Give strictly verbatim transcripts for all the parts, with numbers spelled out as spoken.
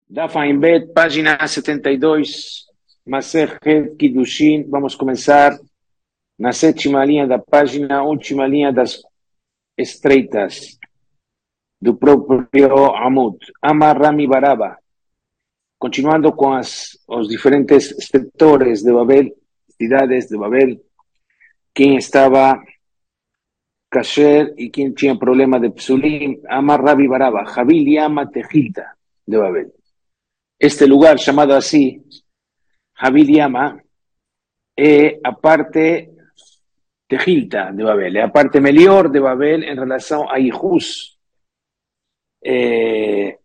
Daf Bet, página setenta y dos, Masejet Kiddushin. Vamos a comenzar na sétima linha da página, última linha das estreitas do próprio Amud. Amar Rami Baraba. Continuando com as, os diferentes sectores de Babel, cidades de Babel, quem estava kasher e quem tinha problema de psulim. Amar Rami Baraba, Jabil Yama Tejilta de Babel. Este lugar chamado assim, Jabil Yama, é a parte Tejilta de Babel, é a parte melhor de Babel em relação a Ihus. É,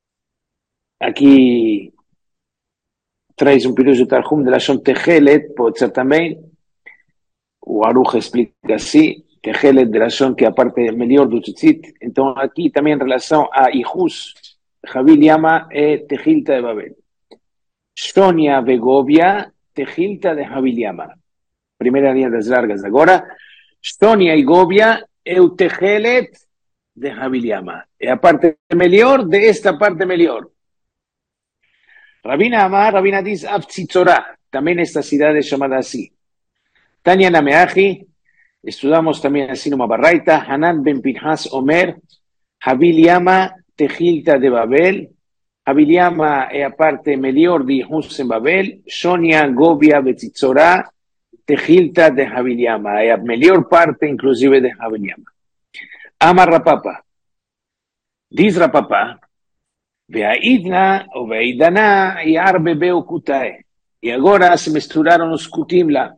aqui traz um pirush do Tarhum de Lashon Techelet, pode ser também, o Aruch explica assim, Techelet de Lashon, que é a parte melhor do Tzitzit. Então aqui também em relação a Ihus, Jabil Yama é Tejilta de Babel. Shonia Vegovia, Tejilta de Jabil Yama. Primeira linha das largas agora. Shonia e Govia é o Techelet de Jabil Yama. É a parte melhor de esta parte melhor. Rabina Amar, Rabina diz Avtzitzorah, também esta cidade chamada assim. Tanya Nameachi, estudamos também assim numa barraita. Hanan ben Pinhas Omer, Jabil Yama Tejilta de Babel. Jabil Yama é a parte melhor de Ihus em Babel. Shonia, Govia, Avtzitzorah, Tejilta de Jabil Yama. É a melhor parte, inclusive, de Jabil Yama. Amar Rapapa. Diz Rapapa, Veaidna ou Veidana e Arbebeu Kutae. E agora se misturaram os Kutim lá.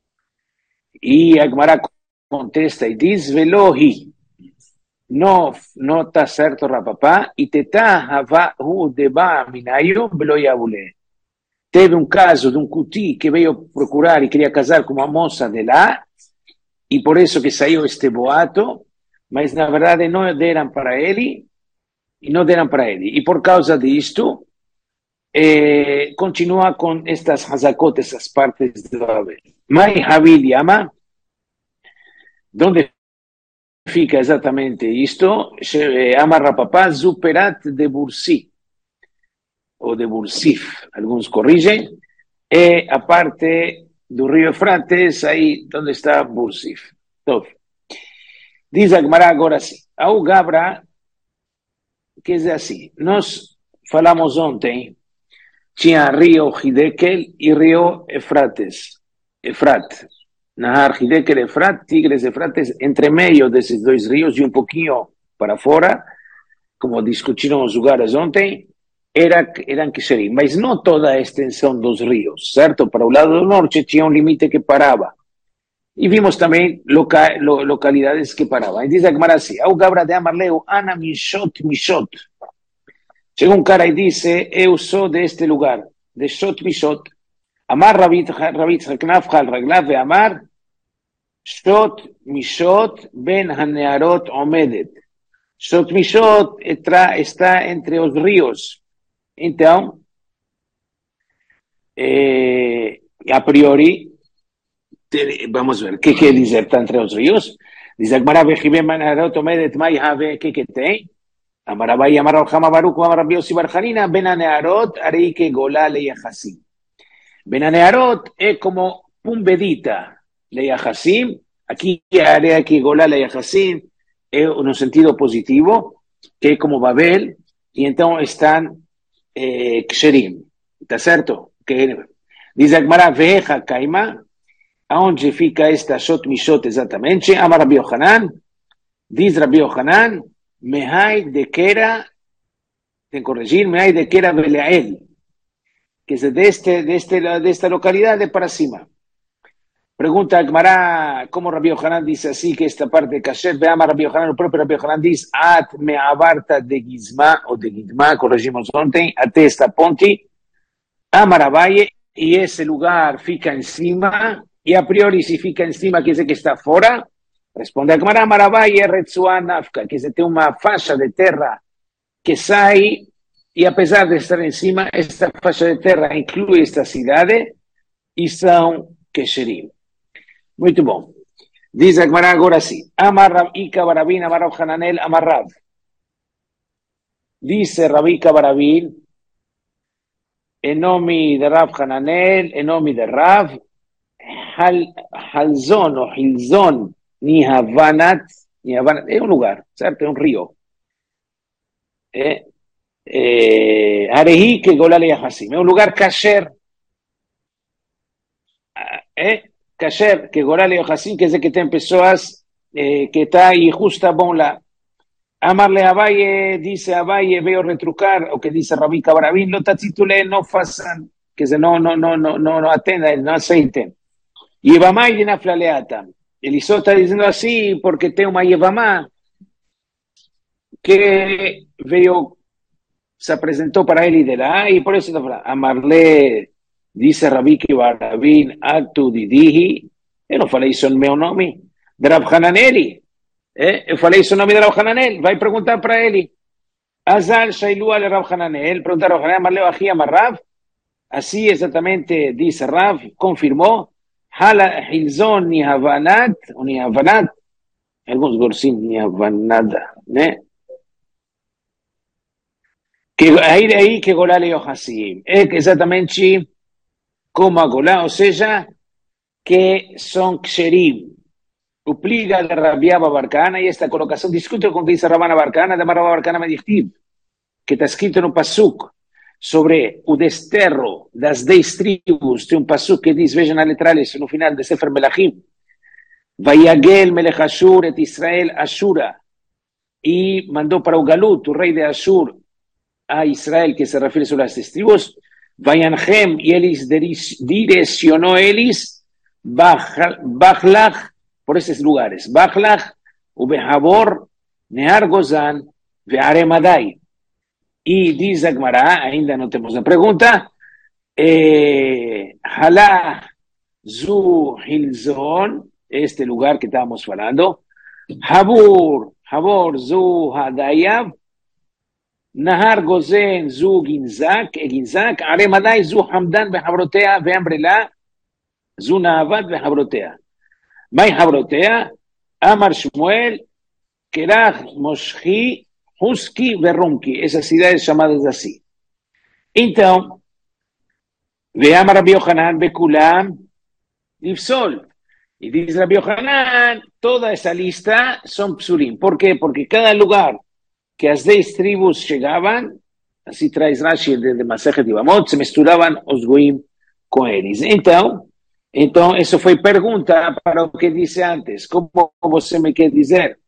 E a Gemara contesta e diz, Velohi. No, no está certo, Rapapá. E tetá havahu deba minayu beloyabule. Teve um caso de um Kuti que veio procurar e queria casar com uma moça de lá, e por isso que saiu este boato, mas na verdade não deram para ele, e não deram para ele. E por causa disto, eh, continua com estas hazakot, essas partes de Babel. Mai Jabil Yama, onde fica exatamente isto? Amar Rapapá, Zuperat de Bursi, ou de Bursif, alguns corrigem, é a parte do rio Eufrates, aí onde está Bursif. Então, diz a Gemara agora assim, ao Gabra, quer dizer assim, nós falamos ontem, tinha rio Hidekel e rio Eufrates, Efrat, Nahar Hidekel, Efrat, Tigres, Eufrates, entre meio desses dois rios e um pouquinho para fora, como discutiram os lugares ontem, era, eram Kesherim, mas não toda a extensão dos rios, certo? Para o lado do norte tinha um limite que parava. E vimos também loca, lo, localidades que paravam. E diz a Gemara assim, ao Gabra de Amarleu, Ana Mishot Mishot. Chega um cara e disse, eu sou deste lugar, de Shot Mishot. Amar Rabit Haknaf Hal Raglav e Amar, Shot Mishot ben Hanearot Omedet. Shot Mishot está entre os rios. Então, eh, a priori, vamos ver, o que quer dizer está entre os rios? Diz a Gemara, Vechibem Hanearot Omedet, Mai Have, o que que tem? Amarabai, Amar Alchama Baruch, Amar Rabbi Yossi Bar Hanina, Ben Hanearot, Areike Golá Leyahasim. Ben Hanearot é como Pumbedita Leyahasim, aqui a área que Golá Leyahasim é no sentido positivo, que é como Babel, e então estão eh, Ksherim, está certo? Que, diz a Gemara, Veja Kaima, aonde fica esta Shot Mishot exatamente? Amar Rabbi Yohanan, diz Rabbi Yohanan, Mehai de Kera, tem que corrigir, Mehai de Kera Beleael, que é deste, deste, desta localidade para cima. Pregunta a Gemara, como Rabbi Yohanan dice así, que esta parte de Kasher, veamos Rabbi Yohanan, o próprio Rabbi Yohanan diz, At me abarta de Gizma, ou de Gidma, corrigimos ontem, até esta ponte, Amarabaye, e esse lugar fica em cima, e a priori se fica em cima, quer dizer que está fora. Responde a Gemara, Amarabaye, Retsuá Nafka, quer dizer, tem uma faixa de terra que sai, e apesar de estar em cima, esta faixa de terra inclui esta cidade, e são Kesherim. Muito bom. Diz a Gemara agora assim, Amar Rav Ika Barabin, Amar Rav Hananel, Amar Rav. Dice Rav Ika Barabin, Enomi de Rav Hananel, Enomi de Rav, Hal, Halzon o Hilzon, ni Havanat, ni Havanat, è un lugar, certo? È un rio. Eh, eh, Arehi que Golale Yahasim, è un lugar kasher, eh, kasher, que Golale Yahasim, que es el que te empezó a, eh, que está ahí justa bon la. Amarle a Valle, dice a Valle, veo retrucar, o que dice Rabí Cabarabín, lo titule no fasan, que se no, no, no, no, no, no atendan, no aceiten. Yevamá y na flaleata. Eliseo está diciendo así porque tengo una Yevamá que veo, se presentó para él y de la, y por eso Amarle, dice Rabí Cabarabín, actu didihi, e non falei son meu nome, de Rab Hananeli. Eh, eu falei isso o nome de Rav Hananel, vai perguntar para ele. Azal Shailu al Rav Hananel, perguntar a Rav Hananel, Marleo Ahi Rav, assim exatamente diz Rav, confirmou, Hala Hilzon ni Havanat, ou ni Havanat, alguns gorsim ni Havanada, né? Que aí aí que Golá leo assim, é exatamente como a Golá, ou seja, que são ksherim. Upliga de Rabiaba Barcana y esta colocación discute con que dice Rabana Barcana, de Rabana Barcana Medichtiv, que está escrito en un pasuk sobre o desterro das dez tribus, de un pasuk que dice, vean a letrales en un final de Sefer Melachim, Vayagel Melech Ashur et Israel Ashura, y mandó para Ugalut, tu rey de Ashur, a Israel, que se refiere sobre las dez tribus, Vayanhem y Elis direccionó Elis, Bachlach, por esos lugares, Bachlach, Ubehabor, Nehar Gozan, Vearemadai. Y dice Agmará, ainda no tenemos una pregunta, eh, Halá Zu Hilzon, este lugar que estábamos hablando, Habur, Habor Zu Hadayav, Nahar Gozen Zu Ginzak, Ginzak, Aremadai Zu Hamdan Behabrotea, Veambrela, Zu Naavad Behabrotea. Mai Habrotea, Amar Shmuel, Kerach, Moshki, Huski, Berrunki, esas ciudades llamadas así. Entonces, veamos Rabbi Yohanan, Bekulam, Nifsol. Y dice Rabbi Yohanan, toda esa lista son psurim. ¿Por qué? Porque cada lugar que las diez tribus llegaban, así trae Rashi de Masejet Yevamot, se mezclaban os goim con eles. Entonces, Entonces, eso fue pregunta para lo que dice antes. ¿Cómo você me quer dizer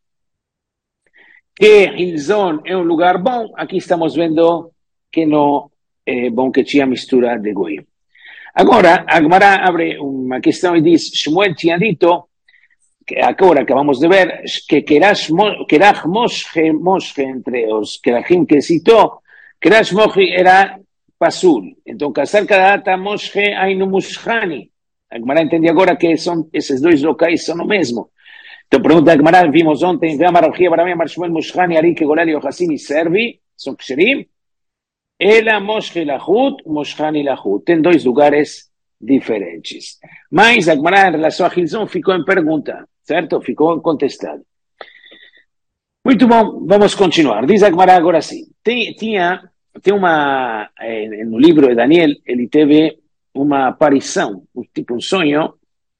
que Hilzon es un lugar bom? Aquí estamos viendo que no é bom que tinha mistura de goim. Agora, Agmará abre uma questão e diz, Shmuel tinha dito, que agora acabamos de ver, que Kerach Moshe, Moshe entre os Kerachim que citou, Kerach Moshe era Pasul. Então, acerca da data Moshe Ainu Mushani. A Gemara entende agora que são, esses dois locais são o mesmo. Então, pergunta a Gemara, vimos ontem, Ve'amar Rav Chiya bar Abba Amar Shmuel Mushani, Ari Kegolal Yohasim e Servi, são ksherim. Ela Moshe Lachut, Mushani Lachut. Tem dois lugares diferentes. Mas a Gemara, em relação a Hilzon, ficou em pergunta, certo? Ficou contestado. Muito bom, vamos continuar. Diz a Gemara agora sim. Tem, tinha, tem uma, eh, no livro de Daniel, ele teve uma aparição, um tipo um sonho,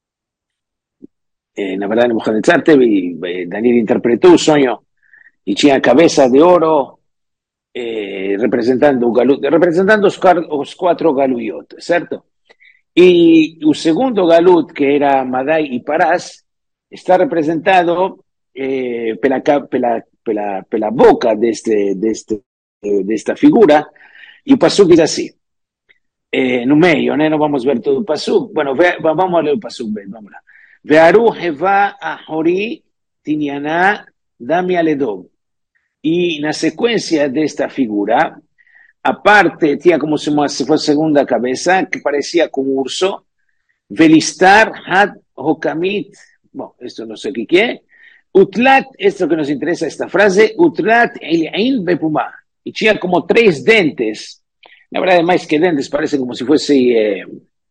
eh, na verdade, Nebuchadnezzar teve, eh, Daniel interpretou o sonho, e tinha a cabeça de ouro, eh, representando, o galut, representando os, os quatro galuyot, certo? E o segundo galut, que era Madai e Parás, está representado eh, pela, pela, pela, pela boca deste, deste, desta figura, e o pasuk diz assim, Eh, no meio, né? Não vamos ver todo o pasuk. Bueno, ve, vamos a ler o pasuk, vamos lá. Ve'aru heva ahori tinyaná dami aledom. E na sequência desta figura, a parte tinha como se fosse a segunda cabeça, que parecia com um urso. Velistar had hokamit. Bom, isto não sei o que é. Utlat, isto que nos interessa, esta frase, Utlat el-ain bepumá. E tinha como três dentes. Na verdade, mais que dentes, parece como se fosse eh,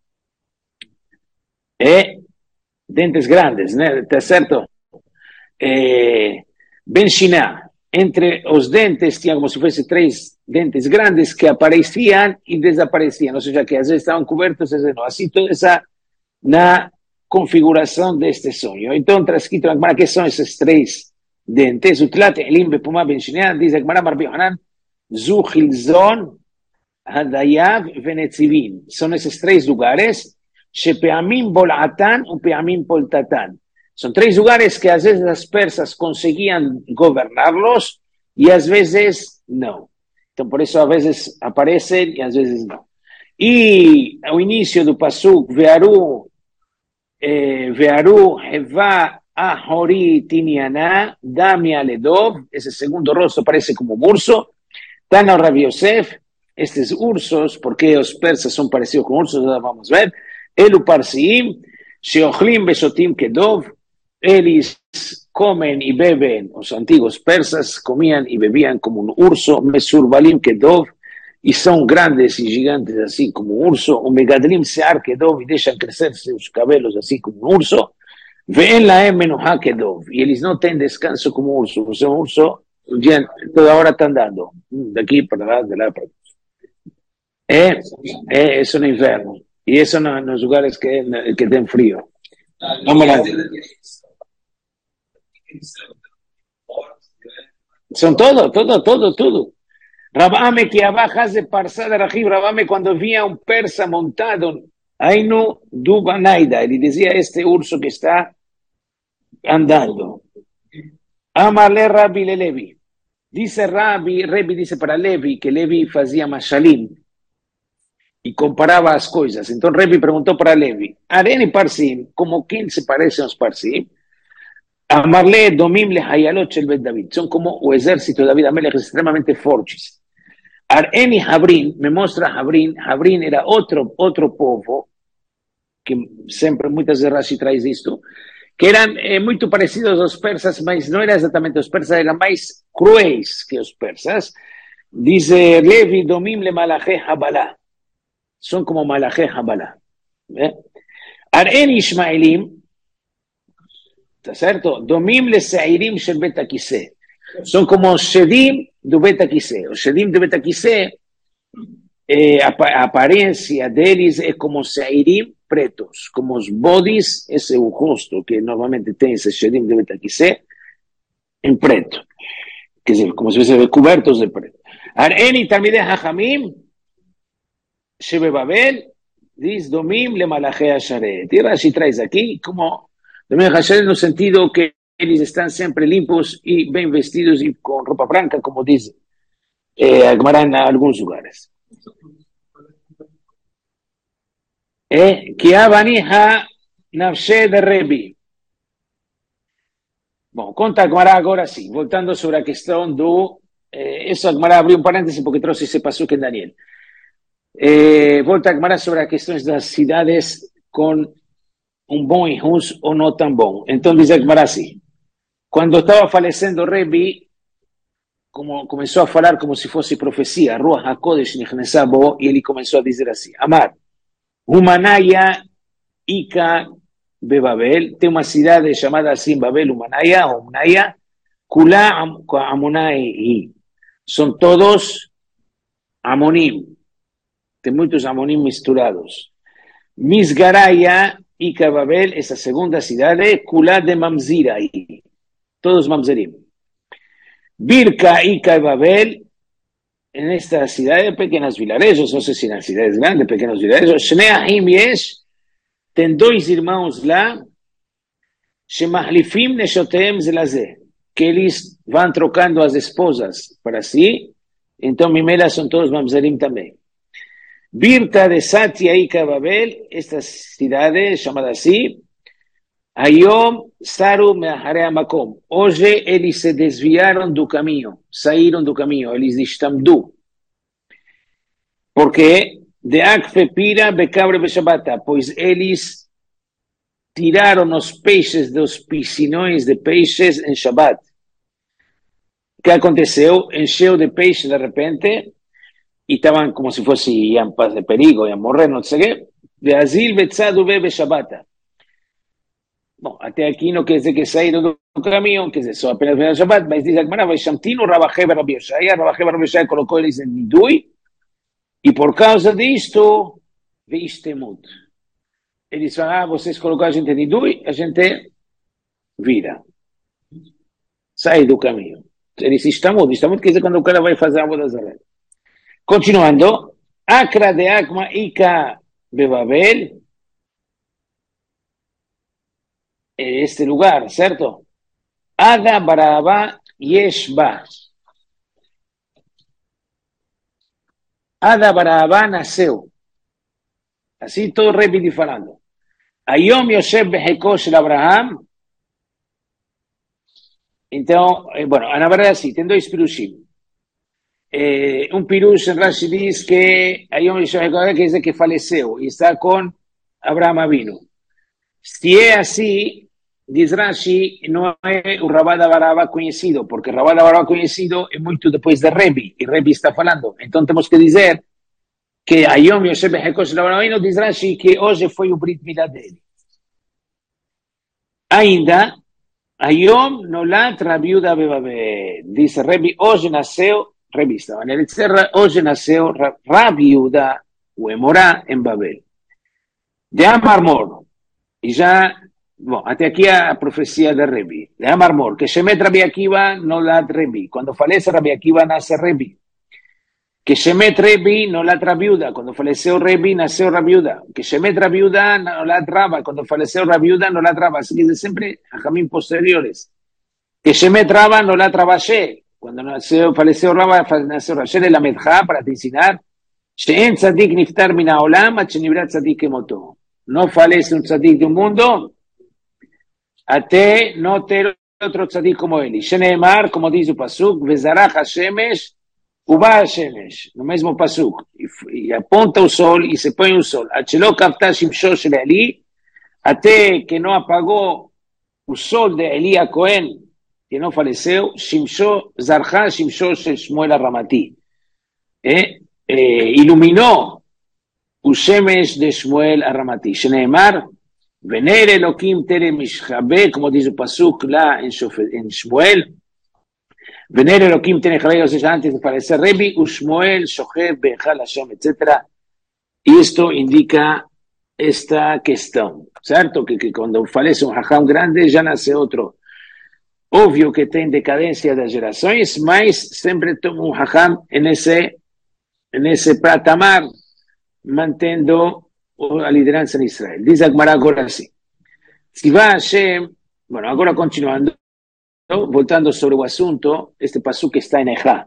eh, dentes grandes, né? Tá certo? Eh, ben Shiná. entre los dentes, tenía como si fuese tres dentes grandes que aparecían y desaparecían, o sea que a veces estaban cubiertos, a veces no. Así toda esa na configuración de este sueño. Entonces, transcrito en la Gemara, ¿qué son esos tres dentes? Utlate, elim, bepuma, benchinean, dice la Gemara, Marbi Hanan, Zuhilzon, Hadayav, Venetzivin. Son esos tres lugares, Shepeamim Bolatan, o Peamim Poltatan. Son tres lugares que a veces las persas conseguían gobernarlos y a veces no. Entonces, por eso a veces aparecen y a veces no. Y al inicio del pasuk, Vearu, eh, Vearu, Heva, Ahori, Tiniana, Damia, Ledov, ese segundo rostro parece como un urso. Tana Rabbi Yosef, estos ursos, porque los persas son parecidos con ursos, vamos a ver. Elu Parsiim, Sheochlim, Besotim, Kedov, Elis comen y beben, los antiguos persas comían y bebían como un urso, Mesurbalim Kedov, y son grandes y gigantes así como un urso, o Megadlim Sear Kedov, y dejan crecer sus cabellos así como un urso, Ven la Emenuha Kedov, y ellos no tienen descanso como un urso, o sea, un urso, ya, toda hora están dando, de aquí para allá, de la para allá. Eh, eh, es un inverno, y eso no, en los lugares que, que den frío. No me la... Son todo, todo, todo, todo. Rabame que abajas de Parsada Rajib, Rabame cuando vía un persa montado, Ainu Dubanaida, y decía este urso que está andando. Amale Rabbi le Levi. Dice Rabbi, Rabbi dice para Levi que Levi hacía mashalim y comparaba las cosas. Entonces Rabbi preguntó para Levi, Areni Parsim, ¿como quién se parecen los Parsim? Amarle domim le hayalot el Bet David. Son como el ejército de David Amelech extremadamente fortes. Areni Habrin, me muestra Habrin. Habrin era otro, otro povo, que siempre muchas veces Rashi trae esto, que eran eh, muy parecidos a los persas, pero no eran exactamente los persas, eran más crueles que los persas. Dice Levi domim le malaje Habalá. Son como malaje Habalá. ¿Eh? Areni Ishmaelim, ¿está cierto? Domim le Seirim shel Bet HaKiseh. Son como Shedim de Bet HaKiseh. Los Shedim de Bet HaKiseh, eh, ap apariencia de ellos es como Seirim pretos, como los bodis, ese justo que normalmente tiene ese Shedim de Bet HaKiseh en preto, que es como si fuese cubiertos de preto. Areni Talmidei Hachamim Shebe Babel, dice Domim le Malache Asharet. Y Rashi traes aquí como en el sentido que ellos están siempre limpios y bien vestidos y con ropa blanca, como dice eh, Agmará en algunos lugares. Eh, que abanija nafshe de Rebi. Bom, conta Agmará agora sim, voltando sobre a questão do... Eh, isso Agmará abriu um parêntese porque trouxe esse passuque em Daniel. Eh, volta Agmará sobre as questões das cidades com un buen hijos o no tan bom. Entonces dice Agmará así, cuando estaba falecendo Rebi, como comenzó a hablar como si fuese profecía, Ruach HaKodesh Nichnesá Bo, y él comenzó a decir así, Amar, Humanaya Ika Bebabel, tiene una ciudad llamada así en Babel, Humanaya, o Humanaya, Kula Amonai, son todos Amonim, de muchos Amonim misturados. Misgaraya Ika Babel, esa segunda ciudad de Kula de Mamzira, todos Mamzerim. Birka Ika Babel, en esta ciudad de pequeños vilarejos, no sé si en las ciudades grandes, pequeños vilarejos, Shneahim Yesh, ten dos irmãos lá, Shemahlifim Neshoteem Zelazé, que eles van trocando as esposas para si, então Mimela son todos Mamzerim también. Birta de Satya Ika Babel, esta ciudad llamada así, Ayom Saru Meaharea Makom. Hoje eles se desviaram do caminho, saíram do caminho, eles estamdu. Porque de Akfe Pira Becabre Beshabata, pois eles tiraram os peixes dos piscinões de peixes em Shabbat. O que aconteceu? Encheu de peixe de repente, y estaban como si fuese en paz de perigo, y a morrer, no sé qué, de Azil Betzadu Bebe Shabbata. Bom, até aqui não quer dizer que saíram do caminho, quer dizer, só apenas no Shabbat, mas diz a Gemara, vai Shamtino, Rabacheba, Rabi Yoshaya, Rabacheba, Rabi Yoshaya colocou eles em Nidui, e por causa disto, veistemut. Eles falam, ah, vocês colocaram a gente em Nidui, a gente vira, sai do caminho. Eles estamut, estamut quer dizer quando o cara vai fazer a boda zaré. Continuando, Akra de Akma Ika Bebabel, este lugar, ¿cierto? Ada Baraba Yeshba. Ada Baraba nasceu. Assim todo repite falando. Ayom Yosef Beheko Shel Abraham. Então, bueno, na verdade assim, tem dois pirushim. Eh, um pirush em Rashi diz que Ayom Yosef Beheko quer dizer que faleceu e está com Abraham Avinu. Se é assim, diz Rashi, não é o Rabada Baraba conhecido, porque Rabada Baraba conhecido é muito depois de Rebi, e Rebi está falando. Então temos que dizer que Ayom Yosef Beheko Shel Abraham, diz Rashi que hoje foi o Brit Milá dele. Ainda, Ayom Nolat Rabiuda Bebabel, diz Rebi, hoje nasceu, Rebi estava na Terra, hoje nasceu Rabiuda, o Emorá, em Babel. De Amarmor, e já, bom, até aqui a profecia de Rebi. De Amarmor, que Shemet Rabi Akiva Nolat Rebi. Quando falece Rabi Akiva, nasce Rebi. Que Shemet Rebi Nolat Rabiuda. Quando faleceu Rebi, nasceu Rabiuda. Que Shemet Rabiuda Nolat Raba. Quando faleceu Rabiuda, Nolat Raba. Así que sempre a caminhos posteriores. Que Shemet Raba Nolat Rabashe. Quando nasceu, faleceu Raba, nasceu Rashe de la Medja, para te ensinar. She'en tzadik niftar min ha'olam, ad shenivrat tzadik kemoto. No falece un tzadik de un mundo, até no ter otro tzadik como ele. Sheneemar, como diz o Pasuk, vezarach hashemesh, uba hashemesh, no mesmo Pasuk. E, e aponta o sol e se põe o sol. Achelo kafta shimsho shel Eli, até que não apagou o sol de Eli a Cohen, que não faleceu, shimsho, zarcha shimsho shel Shmuel Ramati. Eh? Eh, iluminó Ushemesh de Shmuel Aramati. Sheneemar, Vener Elohim Tere Mishhabe, como dice el Pasuk la en, en Shmuel. Vener Elohim Tere Mishhabe, o sea, antes de falecer Rebi, Ushmuel, Shohev, Bechal Hashem, etcétera. Y esto indica esta cuestión, ¿cierto? Que, que cuando falece un Hajam grande, ya nace otro. Obvio que tem decadencia de generaciones, mas siempre toma un Hajam en ese, en ese patamar, mantendo a liderança em Israel. Diz a Gemara agora assim. Se vai Hashem, bueno, agora continuando, voltando sobre o assunto, este pasuk está em Ejá.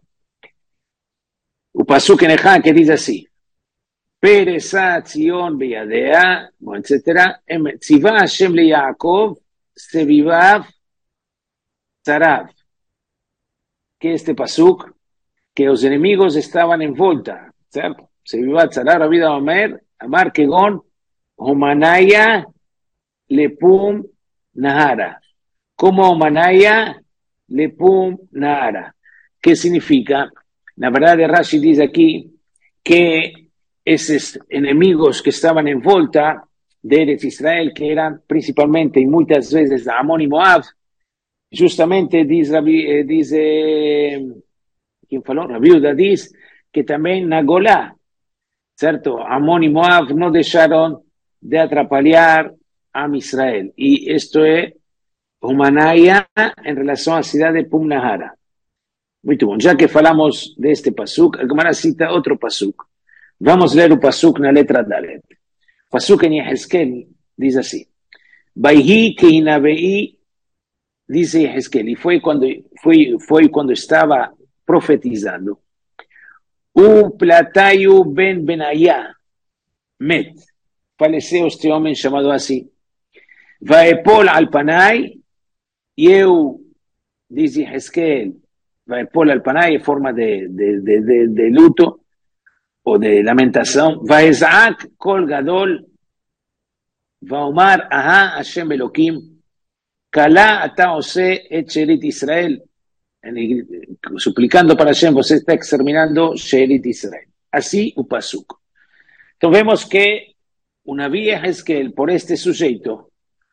O pasuk em Ejá que diz assim, Peresa Tzion beyadea, bom, etcétera. Se vai Hashem le Yaakov, sevivav tzarav. Que este pasuk, que os enemigos estavam em volta, certo? Se viva tzara, Rabbi Omer, Amar Kegon, Homanaya, Lepum, Nahara. Como Homanaya, Lepum, Nahara. ¿Qué significa? La verdad de Rashi dice aquí que esos enemigos que estaban en volta de Eretz Israel, que eran principalmente y muchas veces Amón y Moab, justamente dice, eh, dice ¿quién faló? Rabbi Uda dice que también Nagolá, ¿cierto? Amón y Moab no dejaron de atrapalhar a Israel. Y esto es Humanaya en relación a la ciudad de Pumnahara. Muy bien, ya que falamos de este pasuk, Gemara cita otro pasuk. Vamos a leer el pasuk en la letra Dalet. Pasuk en Yehezkel dice así. Vayhi Keinabei, dice Yehezkel, y fue cuando, fue, fue cuando estaba profetizando. U Platayu ben Benaya, Met, faleceu este hombre llamado así. Vaepol al Panay, y eu, dice Yehezkel, Vaepol al Panay en forma de, de, de, de, de luto o de lamentación. Vaezak kol gadol, Vaomar aha Hashem Elohim, Kala ata ose et sherit Israel, suplicando para Hashem, você está exterminando Sherit Israel. Así, o pasuk. Entonces vemos que una vieja es que por este sujeto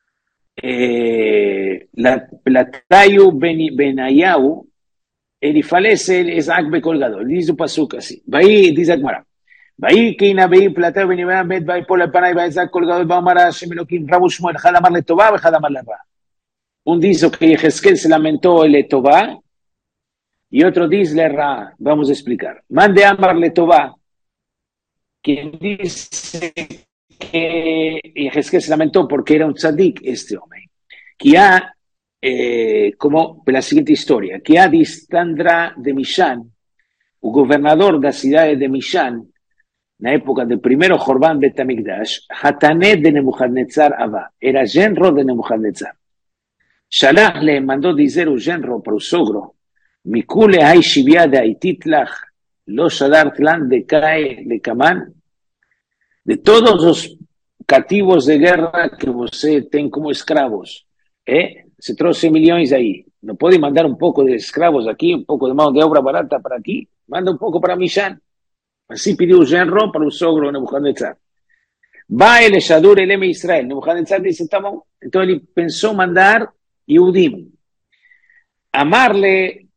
eh, la Platayu ben, Benayahu, Elifalese es Akbe colgado. Dice Pasuk así. Ahí dice Akmara. Ahí que Inabei Platayu Benayahu, Med, Vai por la pana y va a colgado, va a amar Shemelokim, Rabu Shmuel, Hadamar le Tová, Hadamar le Ra. Un dice que Jezquel se lamentó el Tová y otro dice le Ra. Vamos a explicar. Mande Amar le Tová, quien dice que Jezquel se lamentó porque era un tzadik este hombre. Que ha, eh, como la siguiente historia, que ha distandra de Mishan, el gobernador de la ciudad de Mishan, en la época del primero Jorban Betamigdash, Hatané de Nebuchadnezzar Abba, era genro de Nebuchadnezzar. Shalach le mandó decir un genro para un sogro, Mikule hay shivia de Aititlach, lo shadar tlan de Kae de Kamán, de todos los cativos de guerra que usted ten como esclavos, ¿eh? Se troce millones ahí. ¿No puede mandar un poco de esclavos aquí, un poco de mano de obra barata para aquí? Manda un poco para Mishan. Así pidió un genro para un sogro de Nebuchadnezzar. Va el Eshadur el M Israel. Nebuchadnezzar dice, estamos. Entonces él pensó mandar Yehudim. Amarle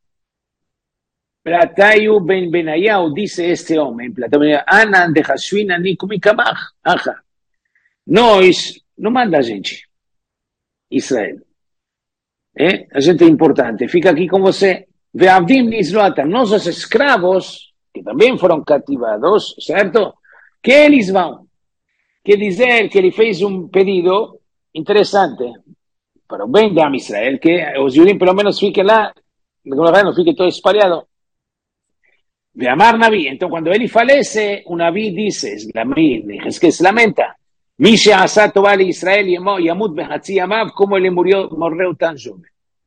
Platayu ben Benayahu, dice este hombre, Anan de Hashwina Nikumikamach, aja. No, es, no manda gente. Israel. ¿Eh? La gente importante. Fica aquí con você. Ve'avdim nisloatan. Nuestros esclavos, que también fueron cativados, ¿cierto? Que eles van. Que dizer que ele fez un pedido interesante para o bem de Am Israel, que os judíos pelo menos fiquen lá, no fique todo espalhado. De amar Naví. Entonces, cuando él falece, un Naví dice, es que se lamenta. Misha Asato vale Israel y Yamut Behatzi Amav, como él murió, morreu tan joven.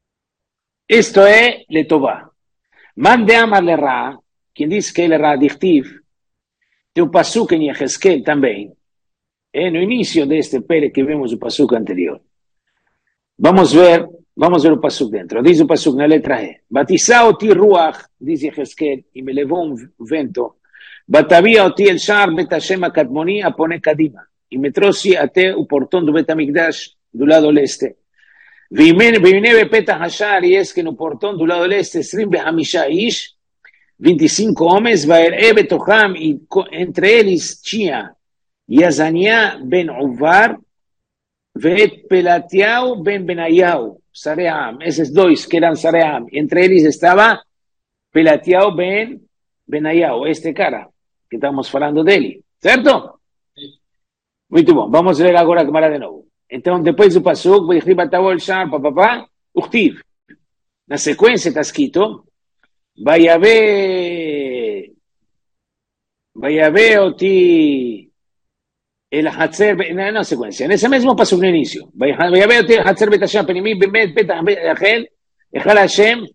Esto es Letová. Man de Amar le Ra, quien dice que le Ra dictiv, de un pasuk en Yehezkel también, en el inicio de este pere que vemos el pasuk anterior. Vamos a ver, vamos a ver el pasuk dentro. Dice el pasuk en la letra E. Batizao ti ruach, dice Yehezkel, y me levó un vento. Batavia oti el shar bet Hashem akadmoni a pone kadima. Y me troci a te un portón de Betamigdash del lado del este. Vine Bepeta Hashar, y es que en un portón del lado del este, Srim Behamisha Ish, veinticinco hombres, va el Ebe Toham, y entre ellos Chia, Yazania ben Uvar, Vet Pelatiau ben Benayahu, Saream, esos dos que eran Saream, entre ellos estaba Pelatiau ben Benayahu, este cara, que estamos hablando de él, ¿cierto? Muy bien, vamos a ver ahora a cámara de nuevo. Entonces, después do pasuk, voy a escribir batavo el shar, papá, papá, uchtiv. Na secuencia está escrito, vaya a ver, vaya a ver oti el hatzer, no, no secuencia, en ese mismo pasuk no inicio, vaya a ver oti el hatzer betashem, penimi, bemet, beta, ejel, ejel Hashem,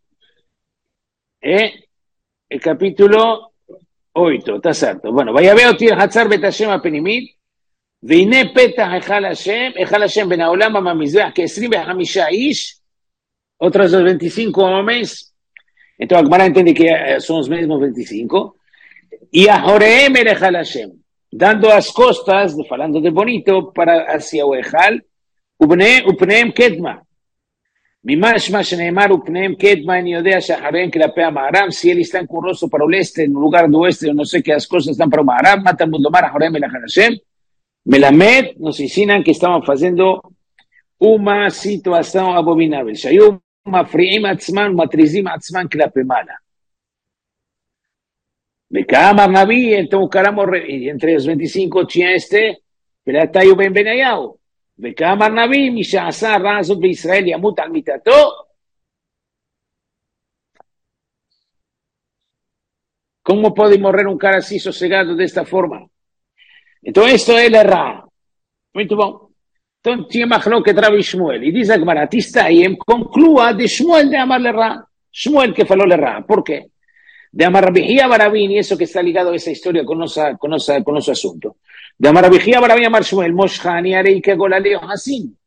eh, el capítulo ocho, está cierto. Bueno, vaya a ver oti el hatzer betashem, penimit, והנה פתח היכל השם, היכל השם בין העולם המזבח כ-עשרים וחמישה איש, otros veinticinco hombres, entonces Agmara entiende que son los mismos veinticinco, y a Joreem el Ejal Hashem, dando las costas, falando de bonito, para hacia Ejal, upneem kedma, mimash ma sheneemar upneem kedma, en Yodea shaharem klape amaram, si él está en curroso para el este, en lugar de oeste, no sé qué las cosas están para amaram, matan mundomar a Joreem el Ejal Hashem. Melamed nos enseñan que estaban haciendo una situación abominable. Shayu mafriim atzman, matrizim atzman klape mala. Bekamar Naví, entonces caramos, entre los veinticinco, tinha este, Pelatayu ben Benayahu. Bekamar Naví, misha asa razot be Israel yamut al mitato. ¿Cómo puede morir un cara así sosegado de esta forma? Entonces esto es la Ra. Muy bien. Entonces tiene más lo que trae Shmuel. Y dice Agmara, Tistayem conclúa de Shmuel de amarle Ra. Shmuel que faló le Ra. ¿Por qué? De Amar Rabijía Barabín, y eso que está ligado a esa historia con ese con osa, con osa asunto. De Amar Rabijía Barabín Amar Shmuel, Moshani Arei que Golaleo Hasim.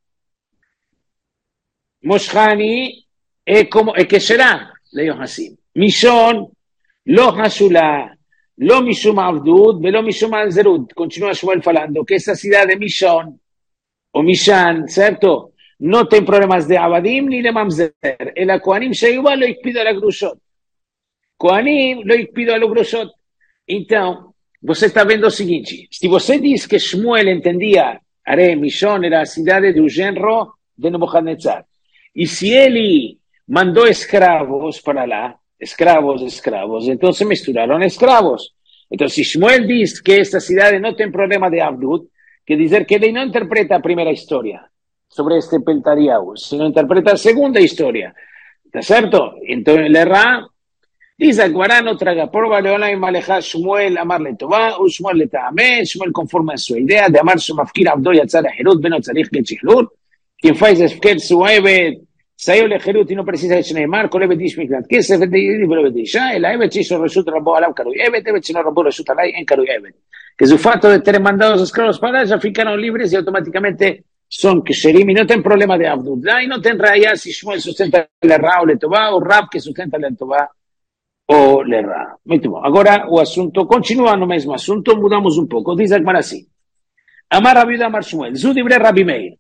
Moshani es como, es que será Leo Hasim. Mishon, Lo Hashula. Lo Mishum Abdud, Velo Mishum Alzerud, continúa Shmuel falando que esa ciudad de Mishon, o Mishan, ¿cierto? no tem problemas de Abadim ni de Mamzer. El Kohanim Sheyuba lo ikpido a la Grushot. Kohanim lo ikpido a la Grushot. Então, você está vendo o seguinte, se você diz que Shmuel entendia, Are Mishon era a cidade do genro de Nebuchadnezzar, e se ele mandou escravos para lá, escravos, escravos, então se misturaram escravos. Então, se Shmuel diz que esta cidade não tem problema de Abdut, quer dizer que ele não interpreta a primeira história sobre este Peltariau, sino interpreta a segunda história. ¿Está certo? Então, ele erra. Dice Agmará, no traga porva, Leona y Maleja, Shmuel, amarle Tová, Shmuel le Taamé, Shmuel conforme a su idea de amar su mafkir abdo y atzar a Herut, beno tzarich que chichlur, quien faz esfker su ebed, sayo le Herut y no precisa de Shneimar, con ebed ishmiklat, que se vende y libro ebed isha, el ebed chiso resulta rabo alab karui ebed, ebed chino rabo resulta alay en karui ebed. Que su fato de tener mandados esclavos para allá ficaron libres y automáticamente son ksherim y no tienen problema de abdud. Y no tienen raya si Shmuel sustenta le Ra o le Tová, o Rab que sustenta le Tová, o l'erra. Muito bom. Agora o assunto, continua no mesmo assunto, mudamos um pouco. Diz Agmará assim. Amar Rabi Yehuda Amar Shmuel. Zudibre Rabi Meir.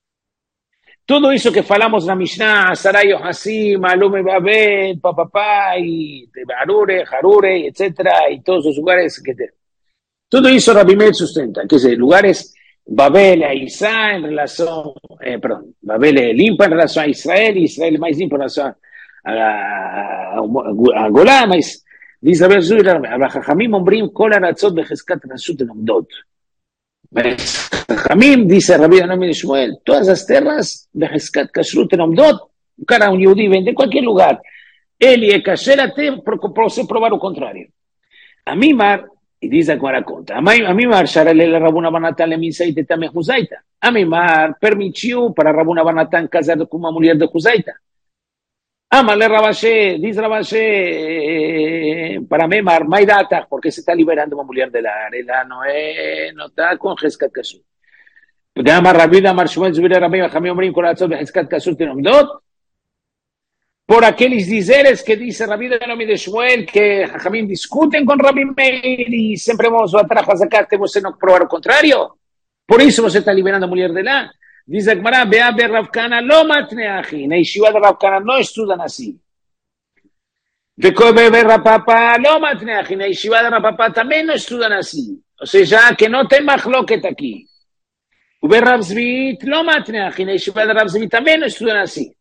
Tudo isso que falamos na Mishnah, Sarai Hassim, Alume Babel, Papapá, e Harure, Harure, etcétera, e todos os lugares que tem. Tudo isso Rabi Meir sustenta. Quer dizer, lugares, Babel a Isa em relação, eh, perdão, Babel é limpa em relação a Israel, e Israel é mais limpo em relação a a, a Golá, mas diz Rabbi Zura, Chachamim אומרים כל הארצות בחזקת רשות הלומדות. Mas Chachamim, dice Rabbi Yonamin de Shmuel, todas as terras בחזקת כשרות הלומדות, o cara, um Yehudi, vende em qualquer lugar. Ele é kasher até para você provar o contrário. A Mimar, e diz a Gemara conta, a Mimar, Sharalel Rabuna Banatan Leminsaita e também Huzaita. A Mimar permitiu para Rabuna Banatan casar com uma mulher de Huzaita. Amale Rabashé, diz Rabashé, para Memar, Maidata, porque se está liberando uma mulher de lá, ela não é, não está com Heskat Kasut. Gama Rabbi Amar Shmuel Zubir Rabbi Chachamim Omrim Koratzot de Heskat Kasut Tenomdot, por aqueles dizeres que dice Rabbi de nome de Shmuel, que Chachamim discutem com Rabbi Meir e sempre vamos atrás a sacar, você não provar o contrário, por isso você está liberando a mulher de lá. Diz a Gemara, Beabe Rav Kana lo matne achi, na yeshiva de Rav Kana não estudam assim. Vekobe Rav Papa lo matne achi, na yeshiva de Rav Papa também não estudam assim. Ou seja, que não tem machloket aqui. O Rav Zvit lo matne achi, na yeshiva de Rav Zvit também não estudam assim.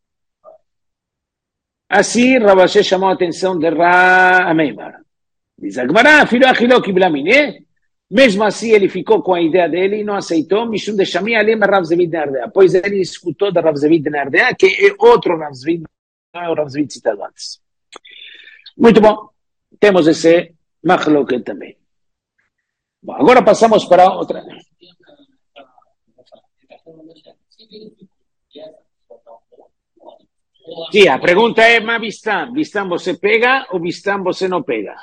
Assim, Rav Asher chamou a atenção de Ra Meimar. Diz a Gemara, filho achilo kibla mineh, mesmo assim, ele ficou com a ideia dele e não aceitou. Mishum de Shami Alim Rav Zvid Nardea. Pois ele escutou da Rav Zvid Nardea, que é outro Rav Zvid, não é o Rav Zvid citado antes. Muito bom. Temos esse machloket também. Bom, agora passamos para outra. Sim, a pergunta é, mas Bistam, Bistam você pega ou Bistam você não pega?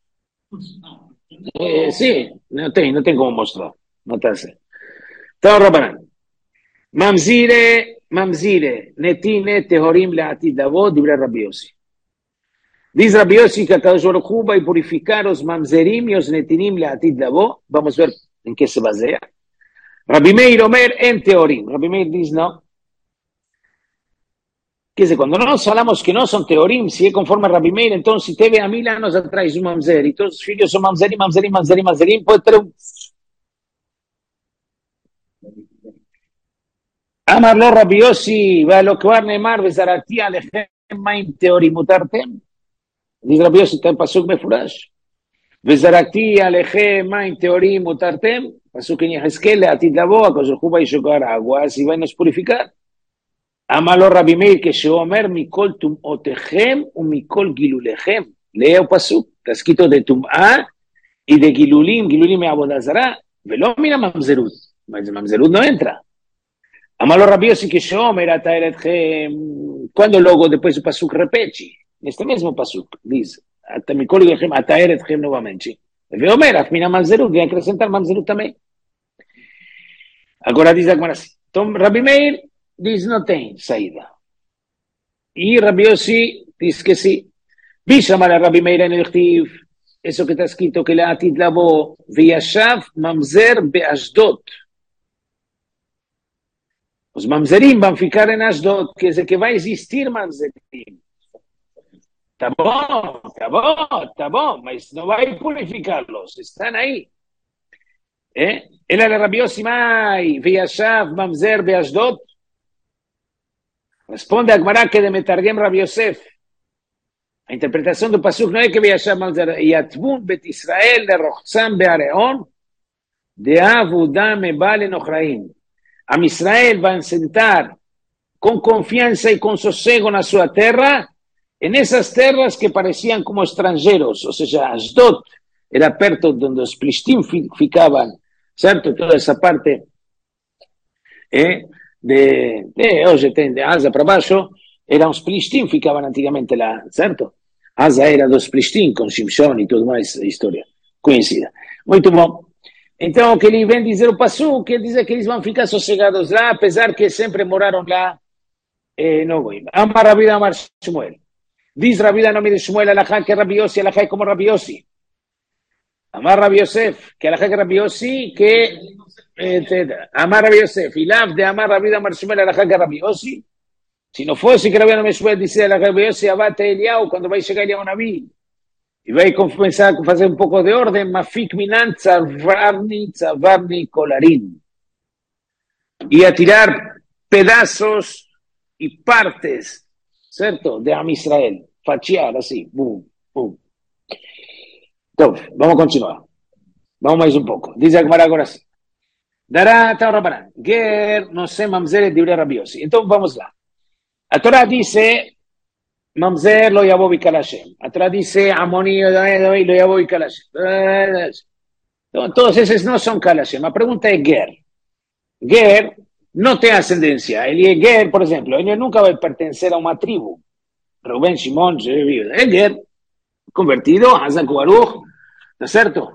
Eh, sì, non tem, non tem como mostrar. Não está certo. Então, Rabanan. Mamzire, mamzire, netine, tehorim, leatid davo, dibre Rabbi Yossi. Diz Rabbi Yossi que a Kadosh Baruch Hu vai purificar os mamzerim e os netinim, leatid davo. Vamos ver em que se baseia. Rabbi Meir Omer en teorim. Rabbi Meir diz não. Quer dizer, quando nós falamos que não são teorim, se é conforme a Rabbi Meir, então se teve há mil anos atrás um mamzer, e todos os filhos são mamzerim, mamzerim, mamzerim, mamzerim, pode ter um... Amar lo Rabbi Yossi, ועל כבר נאמר, וזרעתי עליכם מים טהורים, מותרתם? diz Rabbi Yossi, tem pasuk מפורש. וזרעתי עליכם מים טהורים, מותרתם? pasuk en Yehezkel, לעתיד לבוא, הקדוש ברוך הוא וישוקר aguas y va a nos purificar. Amalo Rabbi Meir, que sheomer mikol tumotechem u mikol gilulechem. Lee o pasuk, está escrito de tum'a y de gilulim, gilulim e abodazara, velo mina mamzerut. Mas mamzerut no entra. Amalo Rabbi Yossi, que sheomer ataeretchem. Cuando luego después el pasuk repete, en este mismo pasuk, dice, ata mikol gilulechem ataeretchem nuevamente. Veomer, af mina mamzerut, voy a acrescentar mamzerut también. Agora diz agora assim. Então, Rabbi Meir diz não tem saída. E Rabbi Yossi diz que sim. Bishamar Rabbi Meir en el Chtiv, isso que está escrito, que לעתיד לבוא, וישב ממזר באשדוד. Os mamzerim van ficar en Ashdod, que es el que va a existir mamzerim. Tá bom, tá bom, tá bom, mas não vai purificá-los, estão aí. Eh? אלא לרבי יוסי מאי, וישב ממזר באשדוד? Responde a Gemara que de Metargem Rabbi Yosef. A interpretação do pasuk não é que וישב ממזר, יתבון בית ישראל לרוחצם בארעון, דאבודם מבא לנוכראים. Am Israel vai sentar com confiança e com sossego na sua terra, en esas terras que parecían como extranjeros, o sea, Ashdod era perto donde los Plishtim ficaban, ¿cierto? Toda esa parte eh, de, de, oye, de Asa para abajo, eran los Plishtim ficaban antiguamente lá, ¿cierto? Asa era dos Plishtim con Shimshon y todo más historia conhecida. Muito bom. Então, o que ele vem dizer o Passu, que ele diz que eles vão ficar sossegados lá, apesar que sempre moraram lá eh, no Goim. Amar Rabbi Amar Shmuel. Diz Rabbi da nome de Shmuel, alajá que Rabbi Yossi, alajá como Rabbi Yossi. Amar Rabbi Yosef, que alajá que Rabbi Yossi, que etcétera. Amar Rabbi Yosef, y lav de Amar Rabbi da Amar Shmuel, alajá que Rabbi Yossi. Si no fosse que Rabbi da nome de Shmuel dice alajá que Rabbi Yossi, abate Eliyahu, cuando vai chegar Eliyahu Nabi. Y va a comenzar a hacer un poco de orden, mafik minan tzavarni, tzavarni colarín. Y a tirar pedazos y partes, ¿cierto? De Am Israel. Fachear así, boom, boom. Entonces, vamos a continuar. Vamos más un poco. Dice Agmara ahora sí. Dará Taurabarán. Ger no sé mamzer de Rabbi Yossi. Entonces, vamos lá. La Torah dice... Mamzer lo yavo bikal Hashem. Atrás dice Amoni lo yavo bikal Hashem. Todos esos no son Kal Hashem. La pregunta es Ger. Ger no tiene ascendencia. El Ger, por ejemplo, él nunca va a pertenecer a una tribu. Rubén, Shimon, el Ger, convertido, Hazak Baruch, ¿no es cierto?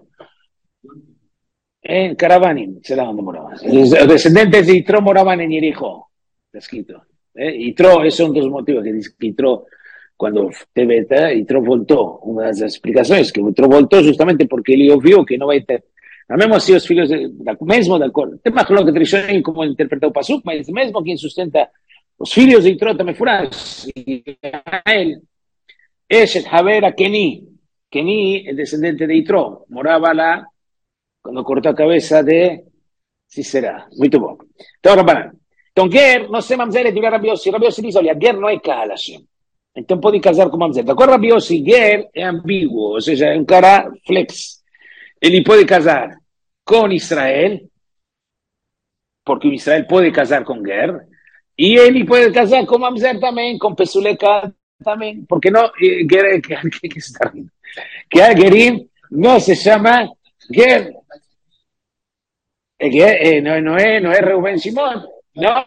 En Caravanim, será donde moraban. Los descendientes de Yitro moraban en Jericho. Está escrito. ¿Eh? Yitro, esos son dos motivos que dice que Yitro, cuando te veta, Yitro voltó. Una de las explicaciones que Yitro voltó justamente porque él vio que no va a tener. Amemos si los filhos de la mesmo de acuerdo. Te más lo que Trishonim como interpretó Pasuk, mas mesmo quien sustenta los filhos de Yitro también fueron a él. Eshet Havera Keni. Keni, el descendiente de Yitro, moraba lá cuando cortó la cabeza de Sisera. Muy bueno. Ahora para. Então, Ger, não sei mamzer de Rabbi Yossi. Rabbi Yossi diz, olha, Ger não é Kal Hashem. Então pode casar com mamzer. De acordo, Rabbi Yossi, Ger é ambíguo, ou seja, é um cara flex. Ele pode casar com Israel, porque o Israel pode casar com Ger, e ele pode casar com mamzer também, com Pesuleka também, porque não, Ger, que, que está rindo? Que a Gerim não se chama Ger. É, é, não, não é, não é Reuben Shimon. Não,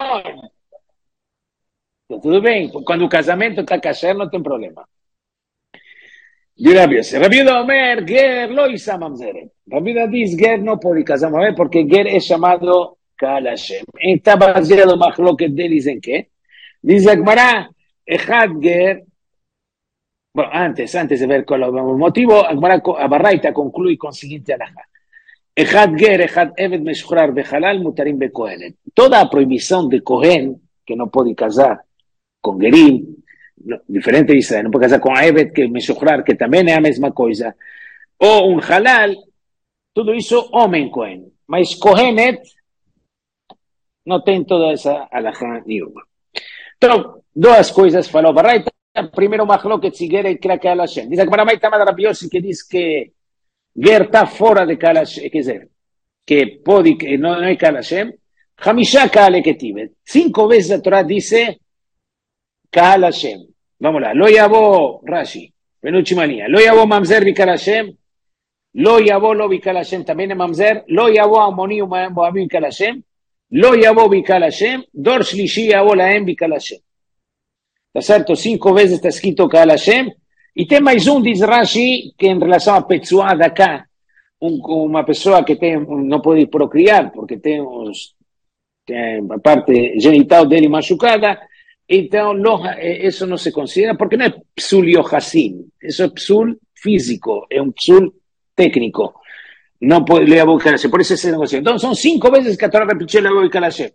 tudo bem, quando o casamento está kasher não tem problema. Diz Rabbi Yossi, Rabbi da Omer, Ger lo isa mamzeret. Rabbi da diz, Ger não pode casar mamzer porque Ger é chamado Kal Hashem. Está baseado machloket deles em quê? Diz a Gemara, Echad Ger, bueno, antes, antes de ver qual é o motivo, a Gemara, a Baraita conclui com o seguinte alajá. Echad Ger, Echad Evet Meshurar Behalal Mutarim Bekohenet. Toda a proibição de Kohen, que não pode casar com Gerim, no, diferente de Israel, não pode casar com Evet, que Meshurar, que também é a mesma coisa, ou um Halal, tudo isso homem Kohen. Mas Kohenet não tem toda essa alajá nenhuma. Então, duas coisas falou Baraita. Primeiro, Machloket Ger e Kal Hashem. Diz a Gemara Tama Rabbi Yossi que diz que Ger está fora de Kal Hashem, quer dizer, que pode, que não, não é Kal Hashem, Hamishá Kale que tive. Cinco vezes a Torá dice Kal Hashem. Vamos lá. Lo yavo Rashi, Benucci Manía. Lo yavo Mamzer vi Kal Hashem. Lo yavo lo vi Kal Hashem también es Mamzer. Lo yavo Amoni Moabim Kal Hashem. Lo yavo vi Kal Hashem. Dor Shlishi yavo Laem vi Kal Hashem. Está certo? Cinco vezes está escrito Kal Hashem. E tem mais um, diz Rashi, que em relação a Petsuá da cá, um, uma pessoa que tem, não pode procriar, porque tem, os, tem a parte genital dele machucada, então isso não se considera, porque não é psul yohasim, isso é psul físico, é um psul técnico, não pode ler a boca, por isso esse negócio. Então são cinco vezes que a Torá repetiu a boca.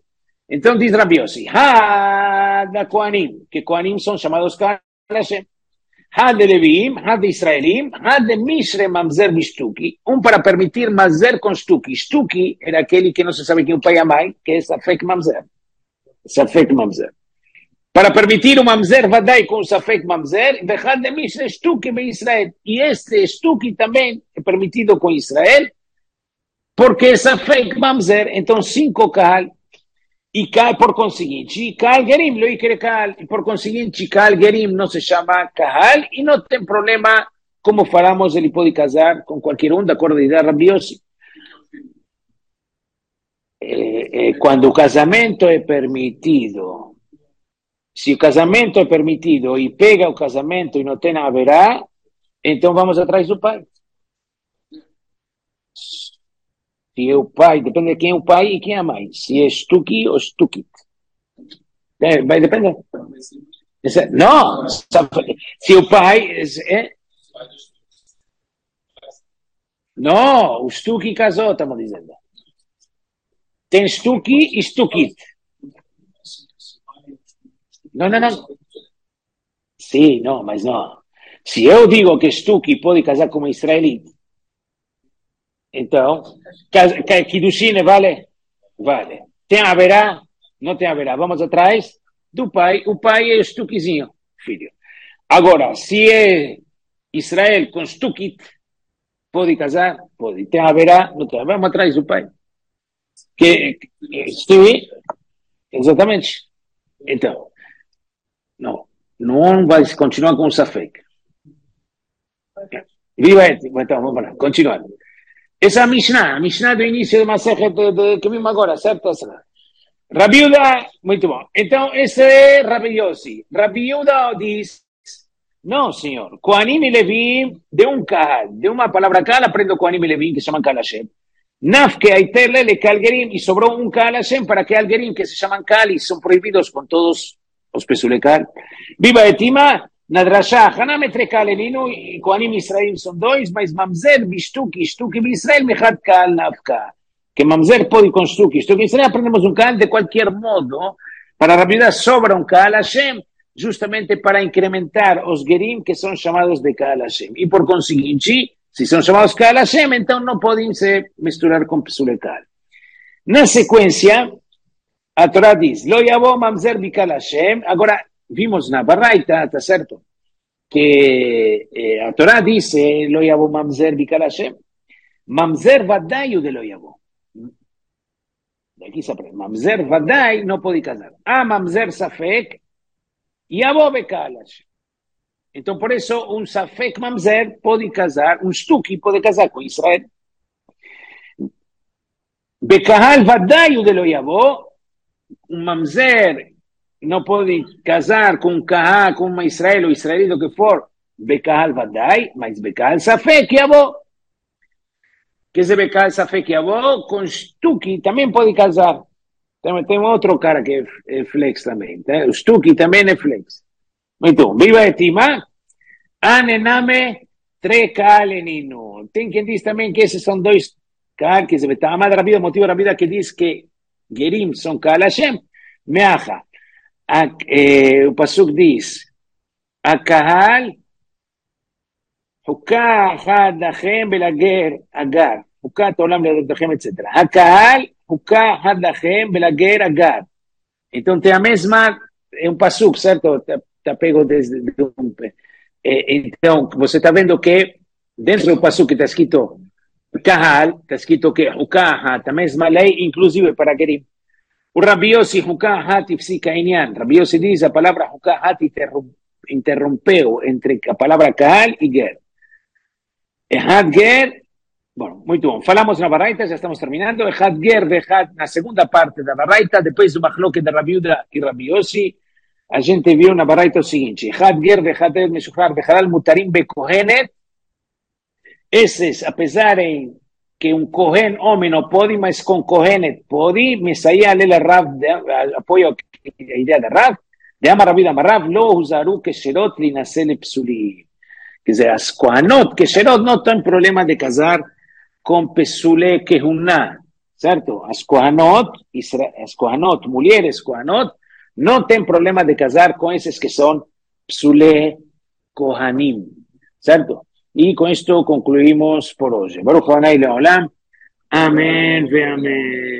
Entonces dice Rabbi Yossi, ha da Kohanim, que Kohanim son llamados Kahal Hashem, ha de Leviim, ha de Israelim, ha de Mishre Mamzer Bishtuki, un para permitir Mamzer con Stuki. Stuki era aquel que no se sabe quién Payamai, que es Safek Mamzer. Safek Mamzer. Para permitir un Mamzer Vadai con Safek Mamzer, dejar de Mishre Stuki de Israel. Y este Stuki también es permitido con Israel, porque es Safek Mamzer, entonces cinco Kahal. Y Kahal, por consiguiente, y Kahal Gerim, lo quiere Kahal, y por consiguiente, Kahal Gerim no se llama Kahal, y no ten problema como faramos el puede casar con cualquier uno, de acuerdo a la idea de Rabbi Yossi. Eh, eh, cuando el casamento es permitido, si el casamento es permitido y pega el casamento y no tiene haberá, entonces vamos a traer su padre. Si es el pai, depende de quién es el pai y quién es mãe. Si es Stuki o Stukit. Eh, vai depender. No, si el pai es... Eh? No, o Stuki casou, estamos dizendo. Tem Stuki e Stukit. No, no, no. Sí, no, mas no. Si eu digo que Stuki pode casar como israelita, então, Kiddushin vale? Vale. Tem haverá? Não tem haverá. Vamos atrás do pai. O pai é o Stukizinho, filho. Agora, se é Israel com Stukit, pode casar? Pode. Tem haverá? Não tem. Vamos atrás do pai. Que, que, sim, exatamente. Então, não, não vai continuar com o Safek. Viva, então, vamos lá, continuar. Essa é a Mishnah, a Mishnah do início do Masechet que vimos agora, certo? Rabbi Yehuda, muito bom. Então, esse é Rabbi Yossi. Rabbi Yehuda diz, não, senhor, Kohanim e Levim, de um Kahal, de uma palavra Kahal, aprendo Kohanim e Levim, que se chamam Kahal Hashem. Nafke Aiterle le Kahal Gerim, y sobró un Kahal Hashem para Kahal Gerim, que se llaman Kahal y son prohibidos con todos los Pesule Kahal. Viva Etima, Nadrashá, Haname tre Kahal Elinu, y Kohanim Israel son dois, mas Mamzer, Bishtuki, Shtuki, Israel, Mejad Kahal Nafka. Que Mamzer pode con Shtuki, Shtuki, Israel, aprendemos un Kahal de cualquier modo, para la vida sobra un Kahal Hashem, justamente para incrementar os Gerim que son llamados de Kahal Hashem. Y por consiguiente, si son llamados Kahal Hashem, entonces no pueden se misturar con Pesule Kahal. Na sequência, a Torá diz, Lo yavo mamzer bi Kahal Hashem. Agora, vimos na Baraita, está certo? Que eh, a Torá dice, Lo yavo mamzer bi Kahal Hashem. Mamzer vadai de Lo yavo. De aquí se aprende. Mamzer vadai no puede casar. Ah, mamzer safek, yavo be Kahal Hashem. Então, por isso, um Safek Mamzer pode casar, um Stuki pode casar com Israel. Bekahal Vadai de Lo Yavo, um Mamzer não pode casar com um Kahal, com uma Israel ou israelita que for, Bekahal Vadai, mas Bekahal Safek Yavo. Que esse Bekahal Safek Yavo, com Stuki também pode casar. Tem, tem outro cara que é, é flex também. Tá? O Stuki também é flex. Então, viva Etima, Anename, tre Kaleninu. Tem quem diz também que esses são dois Kahal, que se está amado rápido, motivo rápido que diz que Gerim são Kahal Hashem. Meacha, eh, o Pasuk diz, a Kahal, Hukah hadachem belager agar, Hukah tolam ledachem, etcétera. A Kahal, Hukah hadachem belager agar. Então tem a mesma, é um Pasuk, certo? Está pego desde um pé. Então, você está vendo que dentro do passo que está escrito Kahal, está escrito que Hukahat, a mesma lei, inclusive para Gerim. O Rabbi Yossi, Hukahat e Psikainian. Rabbi Yossi diz a palavra Hukahat interrompeu entre a palavra Kahal e Ger. Ehad Ger, bom, muito bom. Falamos na Baraita, já estamos terminando. Ehad Ger, Ehad, na segunda parte da Baraita, depois do Machloket da Rabbi Yehuda e Rabbi Yossi, a gente viu na Baraita o seguinte, Had Ger, Had El Meshuchar, Halal Mutarim Bekohenet, esses, apesar de que um Kohen homem não pode, mas com Kohenet pode, me saía a ler Rav, apoio a ideia de Rav, de Amar Rabbi Amar Rav, Lo usaru Kesherot linasel Psuli. Quer dizer, as Kohanot, Kesherot não tem problema de casar com Pesule Kehuná, certo? As Kohanot, Isra- as Kohanot, mulheres Kohanot, não tem problema de casar com esses que são Psule Kohanim, certo? E com isto concluímos por hoje. Baruch Adonai Leolam. Amém ve amém.